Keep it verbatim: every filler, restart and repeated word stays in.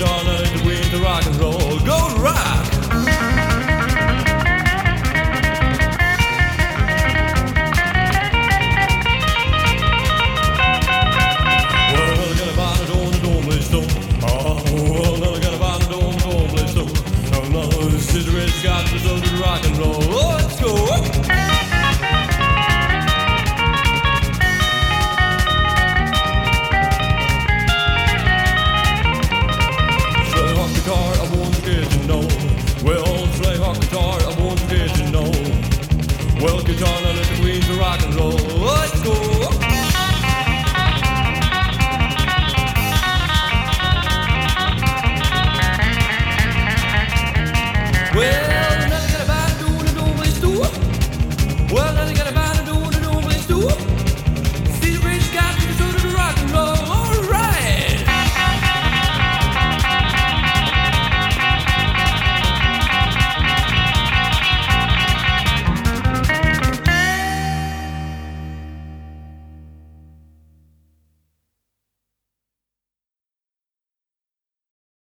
guitar, now let the queen to rock and roll. Go rock! Well, get a bonnet on the dome, stone. Oh, well, now I got a bonnet on the dome, stone. Oh, no, this is the red Scott, this is the rock and roll. Oh, let's go! Guitar, I want to get to know. Well, play rock guitar, I want to get to know. Well, guitar, now let the queen to rock and roll. Let's go!